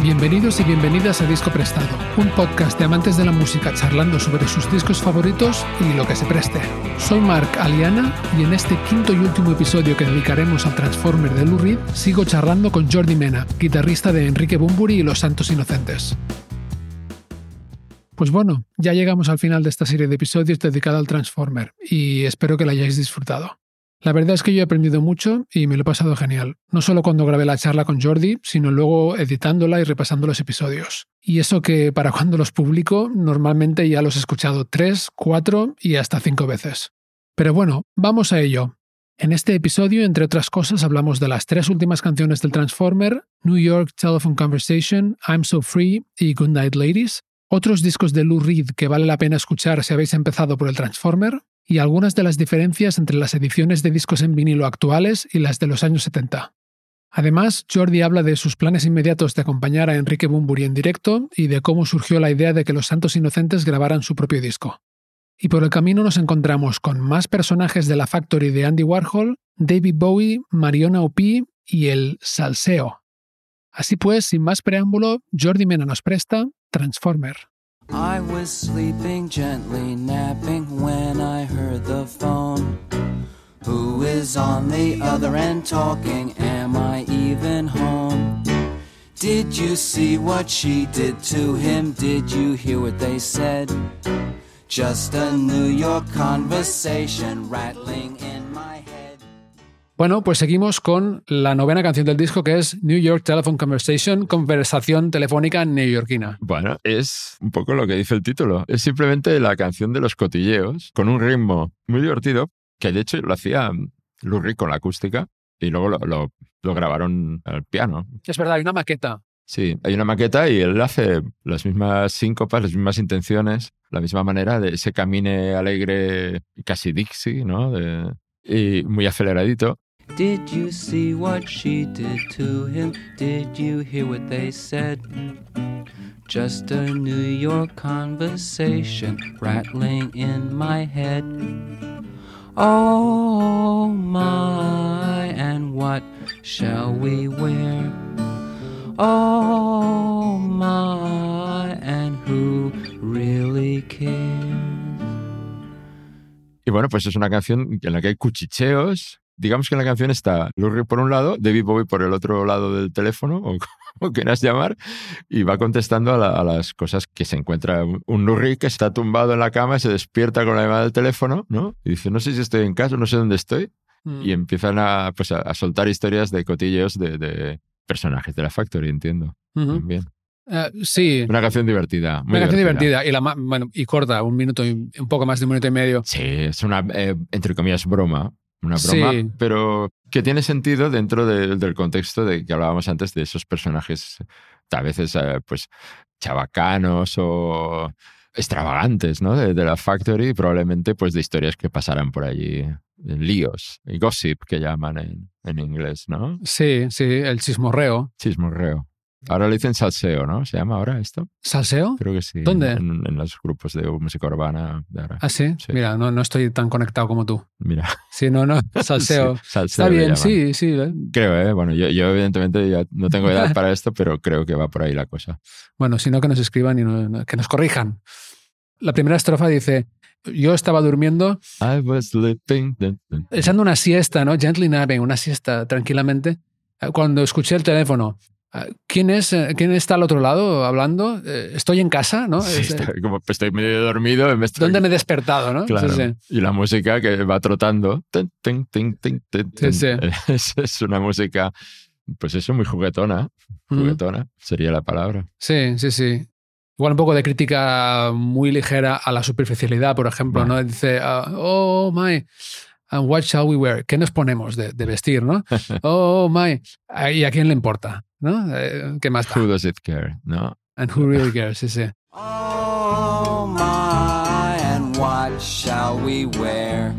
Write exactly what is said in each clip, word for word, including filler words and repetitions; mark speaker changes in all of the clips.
Speaker 1: Bienvenidos y bienvenidas a Disco Prestado, un podcast de amantes de la música charlando sobre sus discos favoritos y lo que se preste. Soy Mark Aliana y en este quinto y último episodio que dedicaremos al Transformer de Lou Reed, sigo charlando con Jordi Mena, guitarrista de Enrique Bunbury y Los Santos Inocentes. Pues bueno, ya llegamos al final de esta serie de episodios dedicada al Transformer y espero que la hayáis disfrutado. La verdad es que yo he aprendido mucho y me lo he pasado genial, no solo cuando grabé la charla con Jordi, sino luego editándola y repasando los episodios. Y eso que para cuando los publico, normalmente ya los he escuchado tres, cuatro y hasta cinco veces. Pero bueno, vamos a ello. En este episodio, entre otras cosas, hablamos de las tres últimas canciones del Transformer, New York Telephone Conversation, I'm So Free y Goodnight Ladies, otros discos de Lou Reed que vale la pena escuchar si habéis empezado por el Transformer, y algunas de las diferencias entre las ediciones de discos en vinilo actuales y las de los años setenta. Además, Jordi habla de sus planes inmediatos de acompañar a Enrique Bunbury en directo y de cómo surgió la idea de que Los Santos Inocentes grabaran su propio disco. Y por el camino nos encontramos con más personajes de la Factory de Andy Warhol, David Bowie, Mariona Opie y el salseo. Así pues, sin más preámbulo, Jordi Mena nos presta Transformer.
Speaker 2: I was sleeping gently, napping when I heard the phone. Who is on the other end talking? Am I even home? Did you see what she did to him? Did you hear what they said? Just a New York conversation rattling in my head.
Speaker 1: Bueno, pues seguimos con la novena canción del disco, que es New York Telephone Conversation, conversación telefónica neoyorquina.
Speaker 3: Bueno, es un poco lo que dice el título. Es simplemente la canción de los cotilleos, con un ritmo muy divertido, que de hecho lo hacía Lou Reed con la acústica, y luego lo, lo, lo grabaron al piano.
Speaker 1: Es verdad, hay una maqueta.
Speaker 3: Sí, hay una maqueta y él hace las mismas síncopas, las mismas intenciones, la misma manera de ese camine alegre, casi Dixie, ¿no? De, y muy aceleradito.
Speaker 2: Did you see what she did to him? Did you hear what they said? Just a New York conversation rattling in my head. Oh my, and what shall we wear? Oh my, and who really cares?
Speaker 3: Y bueno, pues es una canción en la que hay cuchicheos. Digamos que en la canción está Lou Reed por un lado, David Bowie por el otro lado del teléfono, o como quieras llamar, y va contestando a, la, a las cosas que se encuentra. Un Lou Reed que está tumbado en la cama, se despierta con la llamada del teléfono, ¿no? Y dice, no sé si estoy en casa, no sé dónde estoy. Mm. Y empiezan a, pues, a, a soltar historias de cotilleos de, de personajes de la Factory, entiendo. Uh-huh. Bien.
Speaker 1: Uh, sí.
Speaker 3: Una canción divertida. Muy
Speaker 1: una canción
Speaker 3: divertida.
Speaker 1: divertida. Y, la, bueno, y corta, un minuto y un poco más de un minuto y medio.
Speaker 3: Sí, es una, eh, entre comillas, broma. Una broma,
Speaker 1: sí,
Speaker 3: pero que tiene sentido dentro de, del contexto de que hablábamos antes de esos personajes a veces eh, pues chabacanos o extravagantes, ¿no? De, de la Factory, probablemente pues de historias que pasarán por allí, líos, y gossip que llaman en, en inglés, ¿no?
Speaker 1: Sí, sí, el chismorreo.
Speaker 3: Chismorreo. Ahora le dicen salseo, ¿no? ¿Se llama ahora esto?
Speaker 1: ¿Salseo?
Speaker 3: Creo que sí.
Speaker 1: ¿Dónde?
Speaker 3: En, en los grupos de música urbana de ahora.
Speaker 1: ¿Ah, sí? sí. Mira, no, no estoy tan conectado como tú.
Speaker 3: Mira.
Speaker 1: Sí, no, no, salseo.
Speaker 3: Sí, salseo
Speaker 1: está bien, sí, sí.
Speaker 3: Creo, ¿eh? Bueno, yo, yo evidentemente ya no tengo edad para esto, pero creo que va por ahí la cosa.
Speaker 1: Bueno, si no, que nos escriban y no, no, que nos corrijan. La primera estrofa dice, yo estaba durmiendo,
Speaker 3: I was sleeping,
Speaker 1: echando una siesta, ¿no? Gently napping, una siesta tranquilamente, cuando escuché el teléfono. ¿Quién es? ¿Quién está al otro lado hablando? Estoy en casa, ¿no?
Speaker 3: Sí, está, como estoy medio dormido. Me estoy...
Speaker 1: ¿Dónde me he despertado, no?
Speaker 3: Claro.
Speaker 1: Sí, sí.
Speaker 3: Y la música que va trotando. Tin, tin, tin, tin, tin,
Speaker 1: sí, sí.
Speaker 3: Es, es una música, pues eso, muy juguetona. Juguetona mm. sería la palabra.
Speaker 1: Sí, sí, sí. Igual un poco de crítica muy ligera a la superficialidad, por ejemplo, bueno. ¿no? Dice, uh, oh my... And what shall we wear? ¿Qué nos ponemos de, de vestir, no? Oh, my. ¿Y a quién le importa? ¿No? ¿Qué más da?
Speaker 3: Who does it care? ¿No?
Speaker 1: And who really cares? Sí, sí.
Speaker 2: Oh, my, and what shall we wear?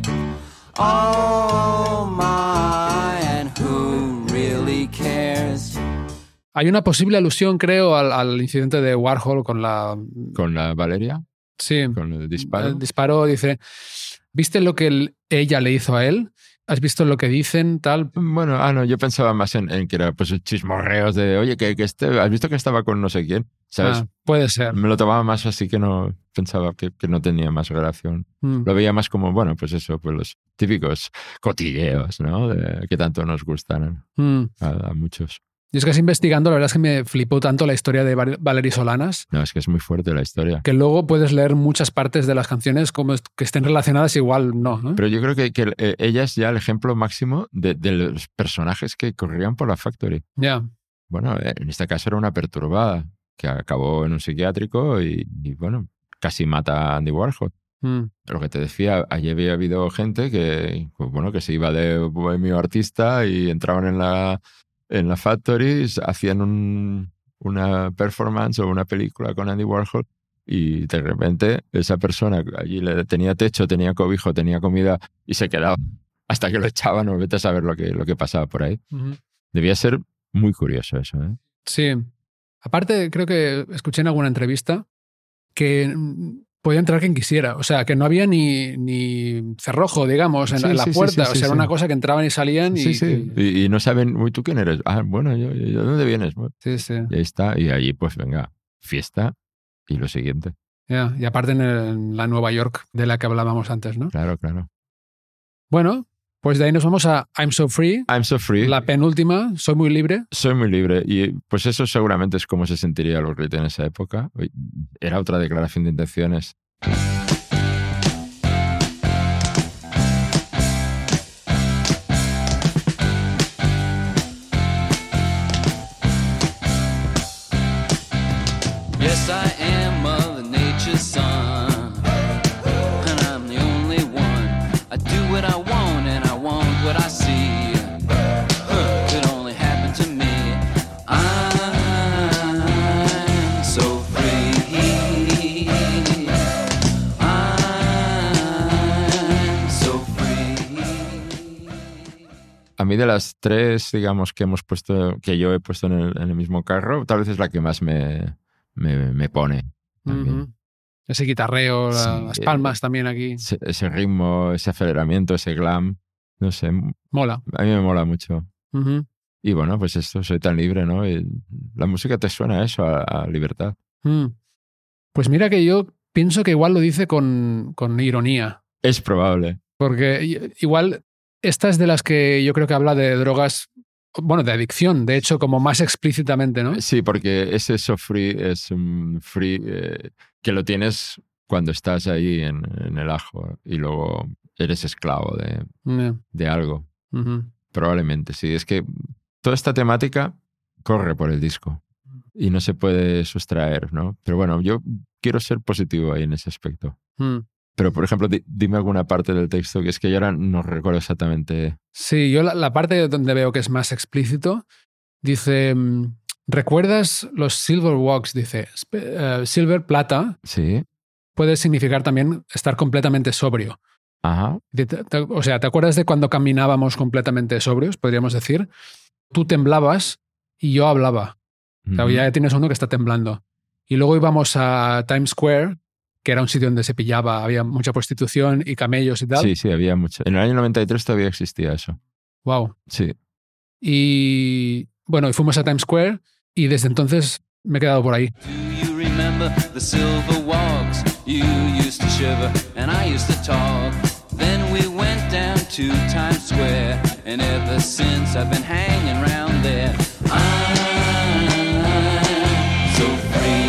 Speaker 2: Oh, my, and who really cares?
Speaker 1: Hay una posible alusión, creo, al, al incidente de Warhol con la...
Speaker 3: ¿Con la Valeria?
Speaker 1: Sí.
Speaker 3: ¿Con el disparo?
Speaker 1: El disparo dice... ¿Viste lo que él, ella le hizo a él? ¿Has visto lo que dicen, tal?
Speaker 3: Bueno, ah, no, yo pensaba más en, en que era pues chismorreos de, oye, que, que este, ¿has visto que estaba con no sé quién? ¿Sabes?
Speaker 1: Ah, puede ser.
Speaker 3: Me lo tomaba más así que no pensaba que, que no tenía más relación.
Speaker 1: Mm.
Speaker 3: Lo veía más como, bueno, pues eso, pues los típicos cotilleos, ¿no? De, que tanto nos gustan
Speaker 1: Mm.
Speaker 3: a, a muchos.
Speaker 1: Y es que investigando, la verdad es que me flipó tanto la historia de Val- Valery Solanas,
Speaker 3: No, es que es muy fuerte la historia.
Speaker 1: que luego puedes leer muchas partes de las canciones como est- que estén relacionadas, igual no, ¿no?
Speaker 3: Pero yo creo que, que eh, ella es ya el ejemplo máximo de, de los personajes que corrían por la Factory.
Speaker 1: Ya.
Speaker 3: Bueno, en este caso era una perturbada que acabó en un psiquiátrico y, y bueno, casi mata a Andy Warhol.
Speaker 1: Mm.
Speaker 3: Lo que te decía, allí había habido gente que, pues bueno, que se iba de bohemio artista y entraban en la, en la Factory, hacían un, una performance o una película con Andy Warhol y de repente esa persona allí le tenía techo, tenía cobijo, tenía comida y se quedaba hasta que lo echaban o vete a saber lo que, lo que pasaba por ahí.
Speaker 1: Ujú.
Speaker 3: Debía ser muy curioso eso, ¿eh?
Speaker 1: Sí. Aparte, creo que escuché en alguna entrevista que mm, podía entrar quien quisiera. O sea, que no había ni, ni cerrojo, digamos, en,
Speaker 3: Sí,
Speaker 1: en la
Speaker 3: sí, sí,
Speaker 1: puerta.
Speaker 3: sí,
Speaker 1: o
Speaker 3: sí,
Speaker 1: sea, era
Speaker 3: sí.
Speaker 1: una cosa que entraban y salían y...
Speaker 3: Sí, sí.
Speaker 1: y-
Speaker 3: Y, y no saben, uy, ¿tú quién eres? Ah, bueno, yo, yo, ¿de dónde vienes? Bueno,
Speaker 1: sí, sí.
Speaker 3: y ahí está. Y allí, pues venga, fiesta y lo siguiente.
Speaker 1: Ya. Y aparte en, el- en la Nueva York de la que hablábamos antes, ¿no?
Speaker 3: Claro, claro.
Speaker 1: Bueno, pues de ahí nos vamos a I'm So Free,
Speaker 3: I'm so free.
Speaker 1: la penúltima, Soy muy libre.
Speaker 3: Soy muy libre. Y pues eso seguramente es como se sentiría Lou Reed en esa época. Era otra declaración de intenciones.
Speaker 2: Yes, I am Mother Nature's son, and I'm the only one. I do what I want, and I want what I see. Huh, could only happen to me. I'm so free. I'm so free.
Speaker 3: A mí de las tres, digamos, que hemos puesto, que yo he puesto en el, en el mismo carro, tal vez es la que más me, me, me pone. También.
Speaker 1: Ujú. Ese guitarreo, la-
Speaker 3: Sí,
Speaker 1: las
Speaker 3: eh,
Speaker 1: palmas también aquí.
Speaker 3: Ese, ese ritmo, ese aceleramiento, ese glam, no sé, a mí
Speaker 1: Mola.
Speaker 3: me mola mucho.
Speaker 1: Ujú.
Speaker 3: Y bueno, pues esto, soy tan libre, ¿no? Y la música te suena a eso, a, a libertad.
Speaker 1: Mm. Pues mira que yo pienso que igual lo dice con, con ironía.
Speaker 3: Es probable.
Speaker 1: Porque i- igual esta es de las que yo creo que habla de drogas, bueno, de adicción, de hecho, como más explícitamente, ¿no?
Speaker 3: Sí, porque ese so free es un free eh, que lo tienes cuando estás ahí en, en el ajo y luego eres esclavo de,
Speaker 1: Yeah.
Speaker 3: de algo.
Speaker 1: Ujú.
Speaker 3: Probablemente, sí. Es que toda esta temática corre por el disco y no se puede sustraer, ¿no? Pero bueno, yo quiero ser positivo ahí en ese aspecto.
Speaker 1: Mm.
Speaker 3: Pero, por ejemplo, di- dime alguna parte del texto que es que yo ahora no recuerdo exactamente.
Speaker 1: Sí, yo la, la parte donde veo que es más explícito dice, mm, ¿recuerdas los Silver Walks? Dice, "Sp- eh, Silver, plata,
Speaker 3: Sí.
Speaker 1: puede significar también estar completamente sobrio.
Speaker 3: Ajá.
Speaker 1: Dice, te- te- O sea, ¿te acuerdas de cuando caminábamos completamente sobrios, podríamos decir? Tú temblabas y yo hablaba. O sea,
Speaker 3: Ujú.
Speaker 1: ya tienes uno que está temblando. Y luego íbamos a Times Square, que era un sitio donde se pillaba, había mucha prostitución y camellos y tal.
Speaker 3: Sí, sí, había mucho. En el año noventa y tres todavía existía eso.
Speaker 1: Wow.
Speaker 3: Sí.
Speaker 1: Y bueno, y fuimos a Times Square y desde entonces me he quedado por ahí.
Speaker 2: Do you remember the silver walks? You used to shiver and I used to talk. Then we went down to Times Square, and ever since I've been hanging around there. I'm so free.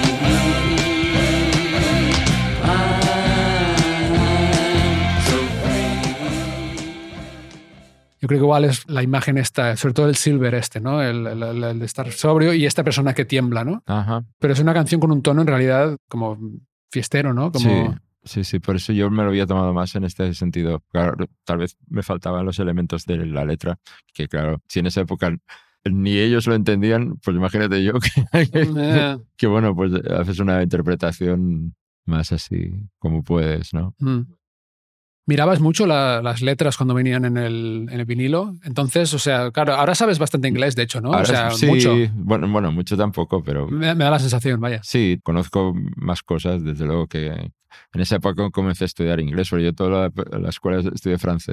Speaker 2: I'm so free.
Speaker 1: Yo creo que igual es la imagen esta, sobre todo el silver este, ¿no? El, el- el- el de estar sobrio y esta persona que tiembla, ¿no?
Speaker 3: Ajá.
Speaker 1: Pero es una canción con un tono en realidad como fiestero, ¿no? Como...
Speaker 3: Sí, sí, sí. Por eso yo me lo había tomado más en este sentido. Claro, tal vez me faltaban los elementos de la letra, que claro, si en esa época ni ellos lo entendían, pues imagínate yo que,
Speaker 1: Eh,
Speaker 3: que bueno, pues haces una interpretación más así como puedes, ¿no?
Speaker 1: mm. Mirabas mucho la- las letras cuando venían en el, en el vinilo. Entonces, o sea, claro, ahora sabes bastante inglés, de hecho, ¿no?
Speaker 3: Ahora,
Speaker 1: o sea,
Speaker 3: sí,
Speaker 1: mucho.
Speaker 3: Bueno, bueno, mucho tampoco, pero
Speaker 1: Me, me da la sensación, vaya.
Speaker 3: sí, conozco más cosas, desde luego que en esa época comencé a estudiar inglés, porque yo toda la, la escuela estudié francés.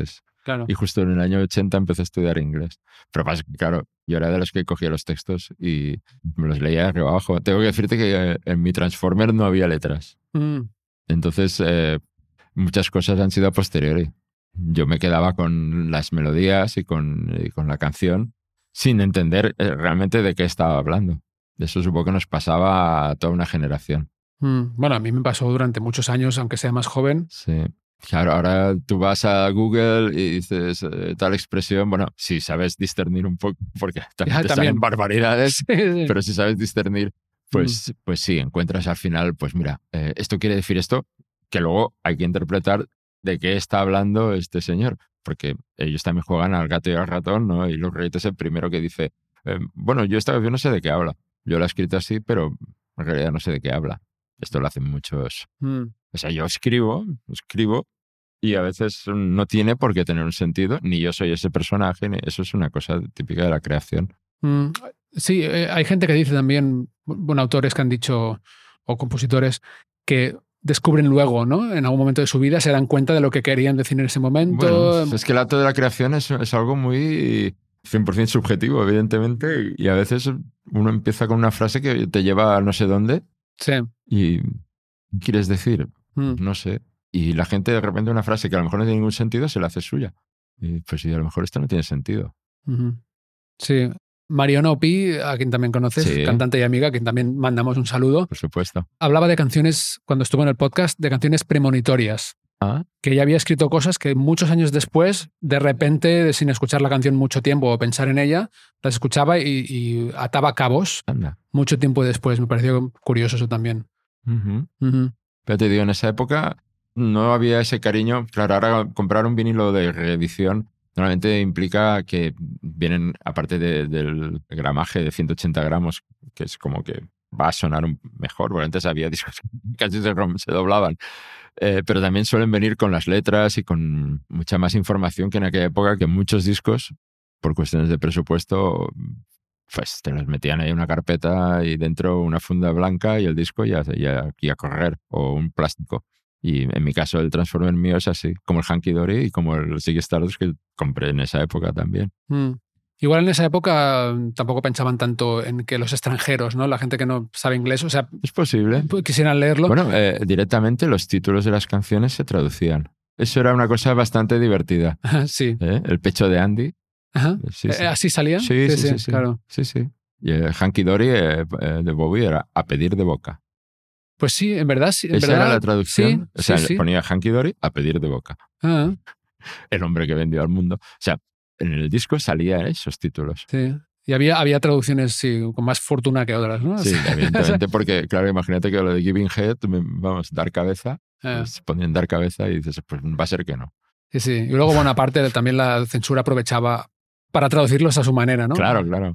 Speaker 1: Claro.
Speaker 3: Y justo en el año ochenta empecé a estudiar inglés. Pero pasa que, claro, yo era de los que cogía los textos y me los leía de arriba abajo. Tengo que decirte que en mi Transformer no había letras.
Speaker 1: Mm.
Speaker 3: Entonces, eh, muchas cosas han sido a posteriori. Yo me quedaba con las melodías y con, y con la canción sin entender realmente de qué estaba hablando. Eso supongo que nos pasaba a toda una generación.
Speaker 1: Mm. Bueno, a mí me pasó durante muchos años, aunque sea más joven.
Speaker 3: Sí. Claro, ahora tú vas a Google y dices eh, tal expresión, bueno, si sabes discernir un poco, porque también
Speaker 1: Ya,
Speaker 3: te
Speaker 1: también.
Speaker 3: salen barbaridades,
Speaker 1: Sí, sí.
Speaker 3: pero si sabes discernir, pues, mm. pues sí, encuentras al final, pues mira, eh, esto quiere decir esto, que luego hay que interpretar de qué está hablando este señor, porque ellos también juegan al gato y al ratón, ¿no? Y Lou Reed es el primero que dice, eh, bueno, yo esta canción no sé de qué habla, yo la he escrito así, pero en realidad no sé de qué habla. Esto lo hacen muchos...
Speaker 1: Mm.
Speaker 3: O sea, yo escribo, escribo, y a veces no tiene por qué tener un sentido, ni yo soy ese personaje, ni... eso es una cosa típica de la creación.
Speaker 1: Mm. Sí, eh, hay gente que dice también, bueno, autores que han dicho, o compositores, que descubren luego, ¿no? En algún momento de su vida se dan cuenta de lo que querían decir en ese momento.
Speaker 3: Bueno, es que el acto de la creación es, es algo muy cien por ciento subjetivo, evidentemente, y a veces uno empieza con una frase que te lleva a no sé dónde.
Speaker 1: Sí.
Speaker 3: Y quieres decir,
Speaker 1: mm.
Speaker 3: no sé. Y la gente de repente una frase que a lo mejor no tiene ningún sentido se la hace suya. Y pues sí, a lo mejor esto no tiene sentido.
Speaker 1: Uh-huh. Sí. Mariona Opi, a quien también conoces,
Speaker 3: sí.
Speaker 1: cantante y amiga, a quien también mandamos un saludo.
Speaker 3: Por supuesto.
Speaker 1: Hablaba de canciones, cuando estuvo en el podcast, de canciones premonitorias.
Speaker 3: ¿Ah?
Speaker 1: Que ella había escrito cosas que muchos años después, de repente, sin escuchar la canción mucho tiempo o pensar en ella, las escuchaba y, y ataba cabos.
Speaker 3: Anda.
Speaker 1: Mucho tiempo después. Me pareció curioso eso también.
Speaker 3: Uh-huh.
Speaker 1: Uh-huh.
Speaker 3: Pero te digo, en esa época no había ese cariño. Claro, ahora comprar un vinilo de reedición normalmente implica que vienen, aparte de, del gramaje de ciento ochenta gramos, que es como que va a sonar mejor, porque antes había discos que casi se, se doblaban. Eh, pero también suelen venir con las letras y con mucha más información que en aquella época, que muchos discos, por cuestiones de presupuesto, pues te los metían ahí en una carpeta y dentro una funda blanca y el disco ya, ya, ya a correr, o un plástico. Y en mi caso el Transformer mío es así, como el Hunky Dory y como el Ziggy Stardust que compré en esa época también.
Speaker 1: Mm. Igual en esa época tampoco pensaban tanto en que los extranjeros, ¿no? La gente que no sabe inglés, o sea...
Speaker 3: Es posible.
Speaker 1: Quisieran leerlo.
Speaker 3: Bueno, eh, directamente los títulos de las canciones se traducían. Eso era una cosa bastante divertida.
Speaker 1: Sí.
Speaker 3: ¿Eh? El pecho de Andy.
Speaker 1: Ajá.
Speaker 3: Sí, sí.
Speaker 1: ¿Así salía?
Speaker 3: Sí, sí, sí, sí, sí.
Speaker 1: Claro.
Speaker 3: Sí, sí. Y el Hunky Dory eh, de Bowie era a pedir de boca.
Speaker 1: Pues sí, en verdad sí. En
Speaker 3: Esa
Speaker 1: verdad,
Speaker 3: era la traducción.
Speaker 1: Sí,
Speaker 3: o sea,
Speaker 1: sí, sí.
Speaker 3: ponía Hunky Dory a pedir de boca.
Speaker 1: Ah.
Speaker 3: El hombre que vendió al mundo. O sea, en el disco salían esos títulos.
Speaker 1: Sí. Y había, había traducciones, sí, con más fortuna que otras, ¿no?
Speaker 3: Sí, evidentemente, porque, claro, imagínate que lo de Giving Head, vamos, dar cabeza,
Speaker 1: ah.
Speaker 3: pues ponían dar cabeza y dices, pues va a ser que no.
Speaker 1: Sí, sí. Y luego, bueno, aparte, también la censura aprovechaba para traducirlos a su manera, ¿no?
Speaker 3: Claro, claro.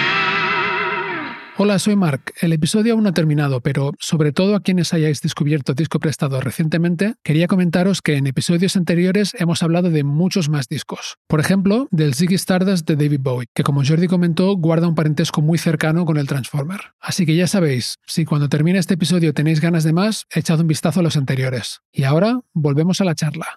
Speaker 1: Hola, soy Mark. El episodio aún no ha terminado, pero sobre todo a quienes hayáis descubierto Disco Prestado recientemente, quería comentaros que en episodios anteriores hemos hablado de muchos más discos. Por ejemplo, del Ziggy Stardust de David Bowie, que como Jordi comentó, guarda un parentesco muy cercano con el Transformer. Así que ya sabéis, si cuando termine este episodio tenéis ganas de más, echad un vistazo a los anteriores. Y ahora, volvemos a la charla.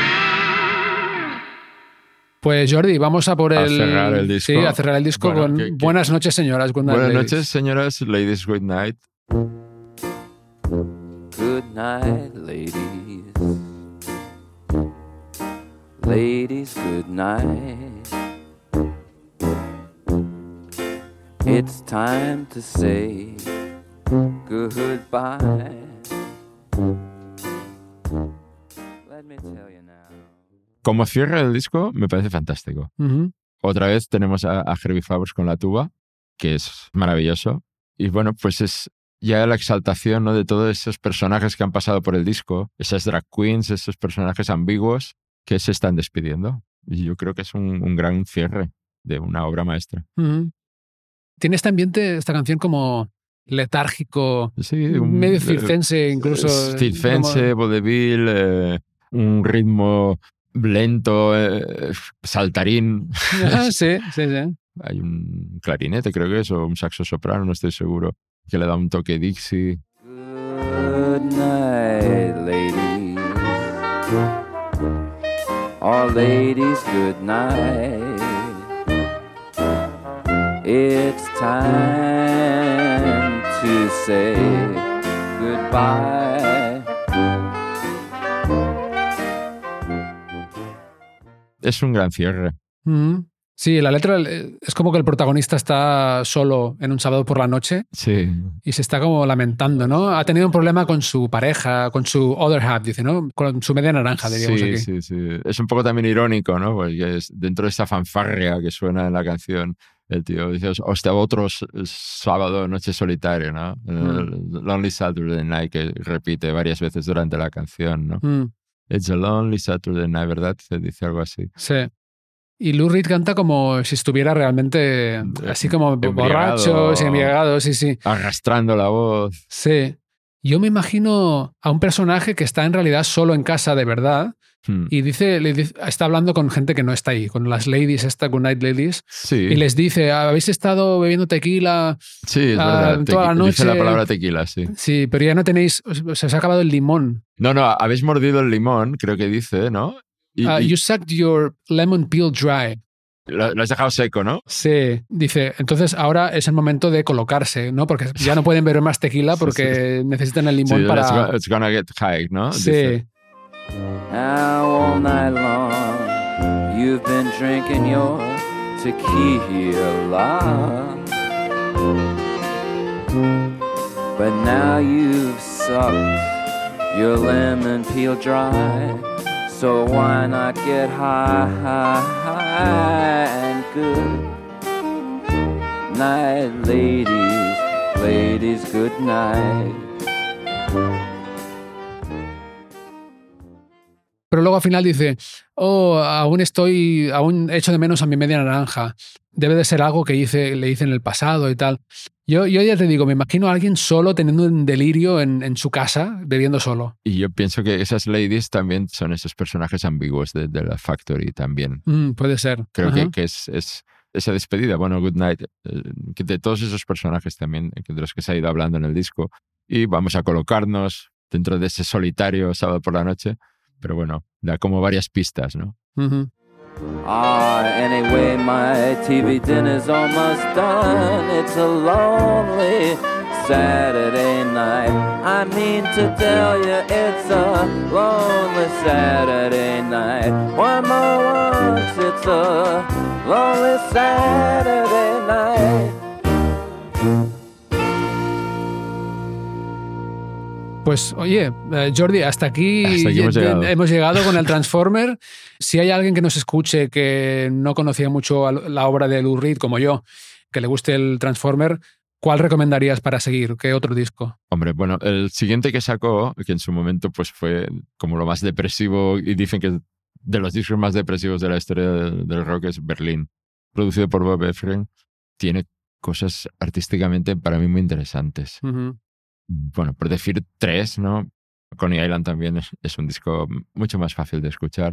Speaker 1: Pues Jordi, vamos a por el...
Speaker 3: A cerrar el disco.
Speaker 1: Sí, a cerrar el disco
Speaker 3: bueno,
Speaker 1: con
Speaker 3: que, que...
Speaker 1: Buenas noches, señoras. Good night,
Speaker 3: Buenas
Speaker 1: ladies.
Speaker 3: noches, señoras. Ladies, good night.
Speaker 2: Good night, ladies. Ladies, good night. It's time to say goodbye. Let me tell you now.
Speaker 3: Como cierre el disco, me parece fantástico.
Speaker 1: Uh-huh.
Speaker 3: Otra vez tenemos a, a Herbie Faust con la tuba, que es maravilloso. Y bueno, pues es ya la exaltación, ¿no?, de todos esos personajes que han pasado por el disco, esas drag queens, esos personajes ambiguos que se están despidiendo. Y yo creo que es un, un gran cierre de una obra maestra.
Speaker 1: Uh-huh. Tiene este ambiente, esta canción, como letárgico,
Speaker 3: sí, un,
Speaker 1: medio circense incluso.
Speaker 3: Circense, como... vodevil, eh, un ritmo... lento, eh, saltarín.
Speaker 1: Ah, sí, sí, sí.
Speaker 3: Hay un clarinete, creo que es, o un saxo soprano, no estoy seguro, que le da un toque Dixie.
Speaker 2: Good night, ladies. or ladies, good night. It's time to say goodbye.
Speaker 3: Es un gran cierre.
Speaker 1: Mm. Sí, la letra es como que el protagonista está solo en un sábado por la noche
Speaker 3: Sí.
Speaker 1: y se está como lamentando, ¿no? Ha tenido un problema con su pareja, con su other half, dice, ¿no? Con su media naranja, diríamos
Speaker 3: Sí,
Speaker 1: aquí.
Speaker 3: sí, sí. Es un poco también irónico, ¿no? Porque es dentro de esa fanfarria que suena en la canción, el tío dice, hostia, otro s- sábado, noche solitaria, ¿no?
Speaker 1: Mm.
Speaker 3: Lonely Saturday Night, que repite varias veces durante la canción, ¿no?
Speaker 1: Mm,
Speaker 3: It's a lonely Saturday night, ¿verdad? Se dice algo así.
Speaker 1: sí. Y Lou Reed canta como si estuviera realmente así como borracho, sí, embriagado, sí, sí.
Speaker 3: Arrastrando la voz.
Speaker 1: Sí. Yo me imagino a un personaje que está en realidad solo en casa de verdad
Speaker 3: Hmm.
Speaker 1: y dice, le dice- está hablando con gente que no está ahí, con las ladies, esta Good Night Ladies,
Speaker 3: Sí,
Speaker 1: y les dice, ¿habéis estado bebiendo tequila?
Speaker 3: sí, es
Speaker 1: ah,
Speaker 3: verdad.
Speaker 1: toda la
Speaker 3: Tequi- Dice la
Speaker 1: noche.
Speaker 3: palabra tequila, sí.
Speaker 1: Sí, pero ya no tenéis, os, os ha acabado el limón.
Speaker 3: No, no, habéis mordido el limón, creo que dice, ¿no? Y,
Speaker 1: Ah,
Speaker 3: y
Speaker 1: you sucked your lemon peel dry.
Speaker 3: lo, lo has dejado seco, ¿no?
Speaker 1: Sí, dice, entonces ahora es el momento de colocarse, ¿no? Porque ya no pueden beber más tequila
Speaker 3: Sí,
Speaker 1: porque necesitan el
Speaker 3: Sí,
Speaker 1: limón
Speaker 3: it's,
Speaker 1: para...
Speaker 3: go- it's gonna get high, ¿no?
Speaker 1: Sí,
Speaker 3: Dice.
Speaker 2: Now all night long you've been drinking your tequila, but now you've sucked your lemon peel dry. So why not get high, high, high and good night, ladies, ladies, good night.
Speaker 1: pero luego al final dice, oh, aún estoy, aún echo de menos a mi media naranja. Debe de ser algo que hice, le hice en el pasado y tal. Yo, yo ya te digo, me imagino a alguien solo teniendo un delirio en, en su casa, bebiendo solo.
Speaker 3: Y yo pienso que esas ladies también son esos personajes ambiguos de, de la Factory también.
Speaker 1: Mm, puede ser.
Speaker 3: Creo
Speaker 1: Ajá.
Speaker 3: que, que es, es esa despedida, bueno, Good Night, eh, que de todos esos personajes también, eh, de los que se ha ido hablando en el disco. Y vamos a colocarnos dentro de ese solitario sábado por la noche. Pero bueno, da como varias pistas, ¿no?
Speaker 1: Ujú.
Speaker 2: Ah, anyway, my T V dinner's almost done. It's a lonely Saturday night. I mean to tell you, it's a lonely Saturday night. One more once, it's a lonely Saturday night.
Speaker 1: Pues oye, eh, Jordi, hasta aquí,
Speaker 3: Hasta aquí hemos
Speaker 1: ye-
Speaker 3: llegado.
Speaker 1: hemos llegado con el Transformer. Si hay alguien que nos escuche que no conocía mucho al- la obra de Lou Reed, como yo, que le guste el Transformer, ¿cuál recomendarías para seguir? ¿Qué otro disco?
Speaker 3: Hombre, bueno, el siguiente que sacó, que en su momento pues fue como lo más depresivo, y dicen que es de los discos más depresivos de la historia del, del rock, es Berlín, producido por Bob Ezrin. Tiene cosas artísticamente para mí muy interesantes.
Speaker 1: Ujú.
Speaker 3: Bueno, por decir tres, ¿no? Coney Island también es, es un disco mucho más fácil de escuchar.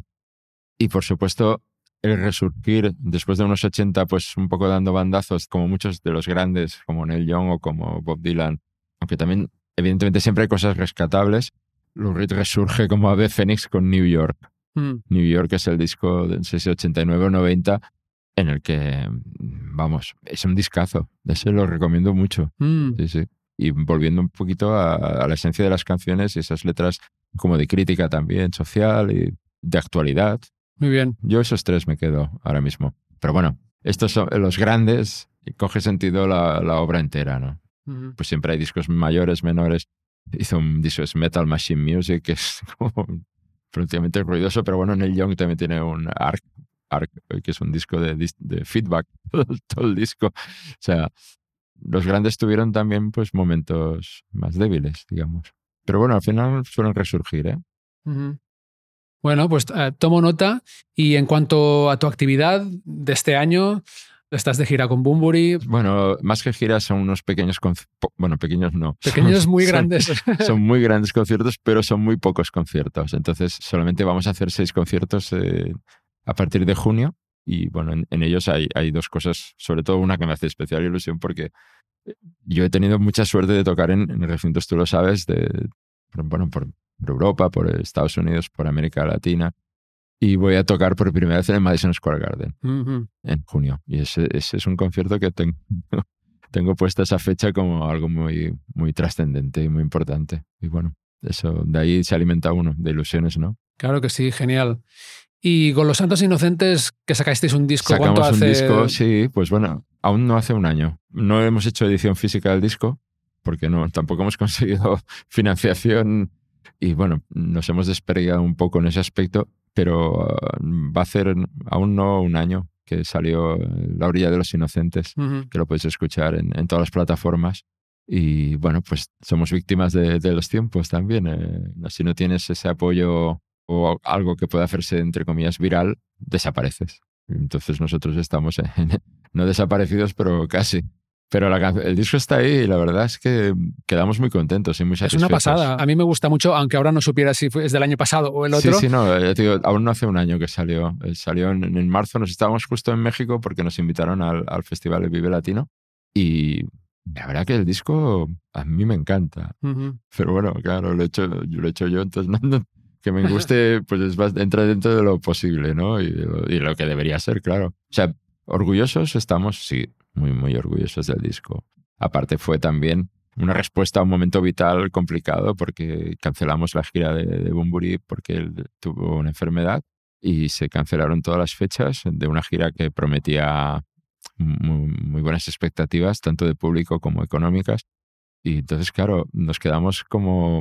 Speaker 3: Y por supuesto, el resurgir después de unos ochenta, pues un poco dando bandazos, como muchos de los grandes, como Neil Young o como Bob Dylan, aunque también, evidentemente, siempre hay cosas rescatables. Lou Reed resurge como ave fénix con New York.
Speaker 1: Mm.
Speaker 3: New York es el disco de no sé si ochenta y nueve o noventa, en el que, vamos, es un discazo. Ese lo recomiendo mucho.
Speaker 1: Mm.
Speaker 3: Sí, sí. Y volviendo un poquito a, a la esencia de las canciones y esas letras como de crítica también, social y de actualidad.
Speaker 1: Muy bien.
Speaker 3: Yo esos tres me quedo ahora mismo. Pero bueno, estos son los grandes y coge sentido la, la obra entera, ¿no?
Speaker 1: Ujú.
Speaker 3: Pues siempre hay discos mayores, menores. Hizo un disco, es Metal Machine Music, que es como prácticamente ruidoso, pero bueno, Neil Young también tiene un Arc, Arc que es un disco de, dis- de feedback, todo el disco. O sea, los grandes tuvieron también pues momentos más débiles, digamos. Pero bueno, al final suelen resurgir, ¿eh?
Speaker 1: Ujú. Bueno, pues eh, tomo nota. Y en cuanto a tu actividad de este año, estás de gira con Bunbury.
Speaker 3: Bueno, más que giras son unos pequeños conciertos, bueno, pequeños no.
Speaker 1: Pequeños
Speaker 3: Son-
Speaker 1: muy
Speaker 3: son-
Speaker 1: grandes.
Speaker 3: Son muy grandes conciertos, pero son muy pocos conciertos. Entonces, solamente vamos a hacer seis conciertos eh, a partir de junio. Y bueno, en, en ellos hay, hay dos cosas, sobre todo una que me hace especial ilusión, porque yo he tenido mucha suerte de tocar en, en recintos, tú lo sabes, de, por- bueno, por, por Europa, por Estados Unidos, por América Latina. y voy a tocar por primera vez en el Madison Square Garden
Speaker 1: Uh-huh.
Speaker 3: en junio. Y ese, ese es un concierto que tengo, tengo puesta esa fecha como algo muy, muy trascendente y muy importante. Y bueno, eso, de ahí se alimenta uno, de ilusiones, ¿no?
Speaker 1: Claro que sí, genial. Y con Los Santos Inocentes, que sacasteis un disco,
Speaker 3: Sacamos
Speaker 1: ¿cuánto
Speaker 3: un
Speaker 1: hace?
Speaker 3: disco, sí, pues bueno, aún no hace un año. No hemos hecho edición física del disco, porque no, tampoco hemos conseguido financiación y bueno, nos hemos desperdigado un poco en ese aspecto, pero uh, va a hacer aún no un año que salió La orilla de los inocentes,
Speaker 1: Uh-huh.
Speaker 3: que lo puedes escuchar en, en todas las plataformas. Y bueno, pues somos víctimas de, de los tiempos también. Eh, si no tienes ese apoyo o algo que pueda hacerse, entre comillas, viral, desapareces. Entonces nosotros estamos en, no desaparecidos, pero casi. Pero la, el disco está ahí y la verdad es que quedamos muy contentos y muy
Speaker 1: Es
Speaker 3: satisfechos.
Speaker 1: una pasada. A mí me gusta mucho, aunque ahora no supiera si es del año pasado o el otro.
Speaker 3: Sí, sí, no, ya te digo, aún no hace un año que salió. Salió en, en marzo, nos estábamos justo en México porque nos invitaron al, al Festival de Vive Latino y la verdad que el disco a mí me encanta.
Speaker 1: Uh-huh.
Speaker 3: Pero bueno, claro, lo he hecho, lo he hecho yo, entonces no, no, que me guste, pues es más, entra dentro de lo posible, ¿no? Y, y lo que debería ser, claro. O sea, orgullosos estamos, sí, muy, muy orgullosos del disco. Aparte fue también una respuesta a un momento vital complicado porque cancelamos la gira de, de Bunbury porque él tuvo una enfermedad y se cancelaron todas las fechas de una gira que prometía muy, muy buenas expectativas, tanto de público como económicas. Y entonces, claro, nos quedamos como,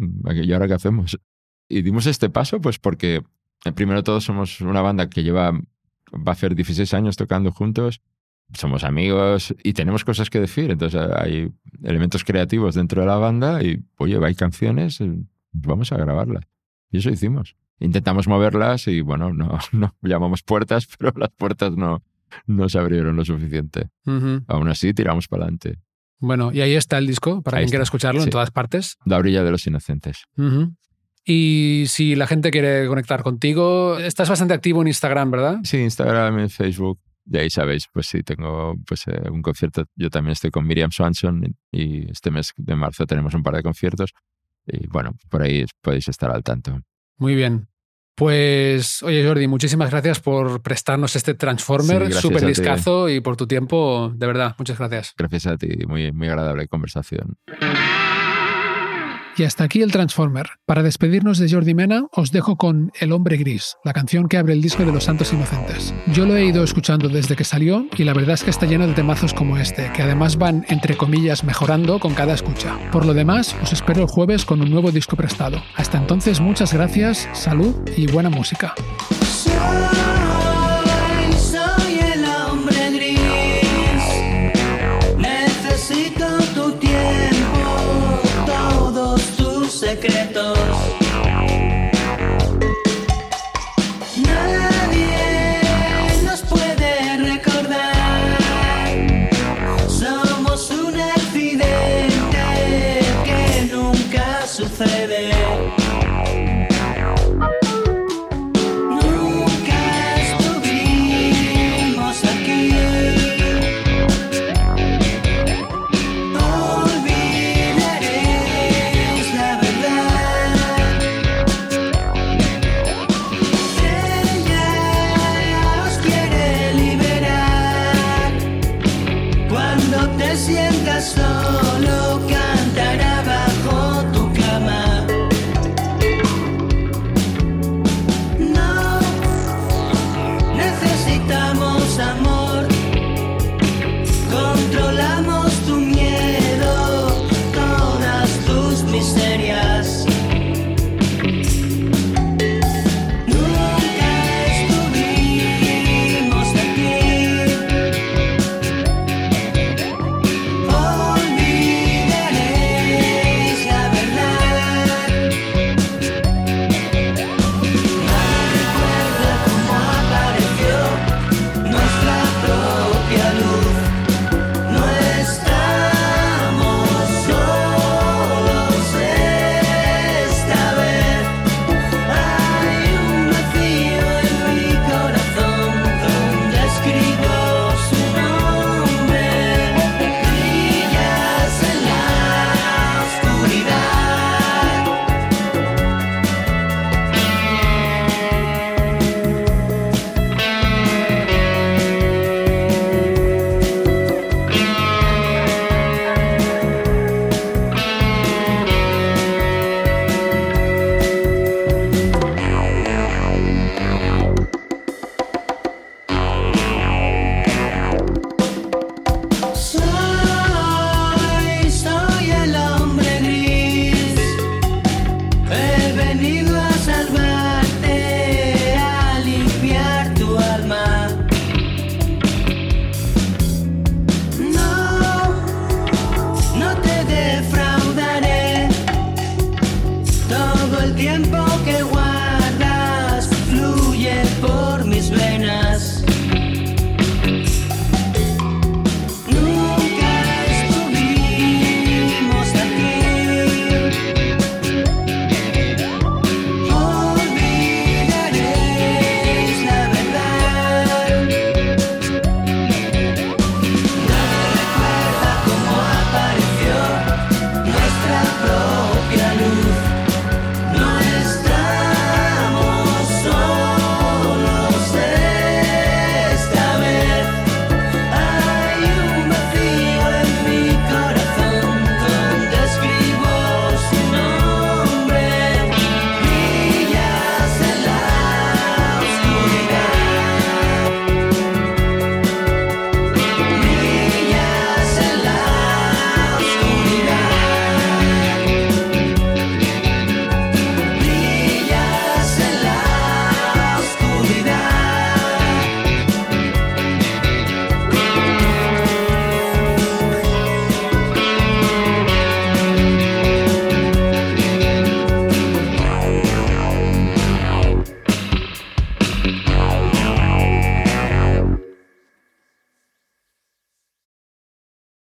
Speaker 3: ¿y ahora qué hacemos? Y dimos este paso pues porque, primero todo, somos una banda que lleva, va a hacer dieciséis años tocando juntos, somos amigos y tenemos cosas que decir. Entonces hay elementos creativos dentro de la banda y, oye, hay canciones, vamos a grabarlas. Y eso hicimos. Intentamos moverlas y, bueno, no, no llamamos puertas, pero las puertas no, no se abrieron lo suficiente.
Speaker 1: Uh-huh.
Speaker 3: Aún así, tiramos para adelante.
Speaker 1: Bueno, y ahí está el disco, para
Speaker 3: Ahí
Speaker 1: quien
Speaker 3: está,
Speaker 1: quiera escucharlo,
Speaker 3: sí.
Speaker 1: en todas partes.
Speaker 3: La orilla de los inocentes.
Speaker 1: Uh-huh. Y si la gente quiere conectar contigo, estás bastante activo en Instagram, ¿verdad?
Speaker 3: Sí, Instagram, en Facebook. De ahí sabéis, pues sí, tengo pues, eh, un concierto. Yo también estoy con Miriam Swanson y este mes de marzo tenemos un par de conciertos. Y bueno, por ahí podéis estar al tanto.
Speaker 1: Muy bien. Pues, oye Jordi, muchísimas gracias por prestarnos este Transformer,
Speaker 3: Sí,
Speaker 1: súper
Speaker 3: gracias a ti.
Speaker 1: discazo, y por tu tiempo, de verdad, muchas gracias.
Speaker 3: Gracias a ti, muy, muy agradable conversación.
Speaker 1: Y hasta aquí el Transformer. Para despedirnos de Jordi Mena, os dejo con El hombre gris, la canción que abre el disco de Los Santos Inocentes. Yo lo he ido escuchando desde que salió y la verdad es que está lleno de temazos como este, que además van, entre comillas, mejorando con cada escucha. Por lo demás, os espero el jueves con un nuevo disco prestado. Hasta entonces, muchas gracias, salud y buena música.
Speaker 2: Soy, soy el hombre gris. Necesito tu tiempo, todos tus secretos. Nadie nos puede recordar. Somos un accidente que nunca sucede.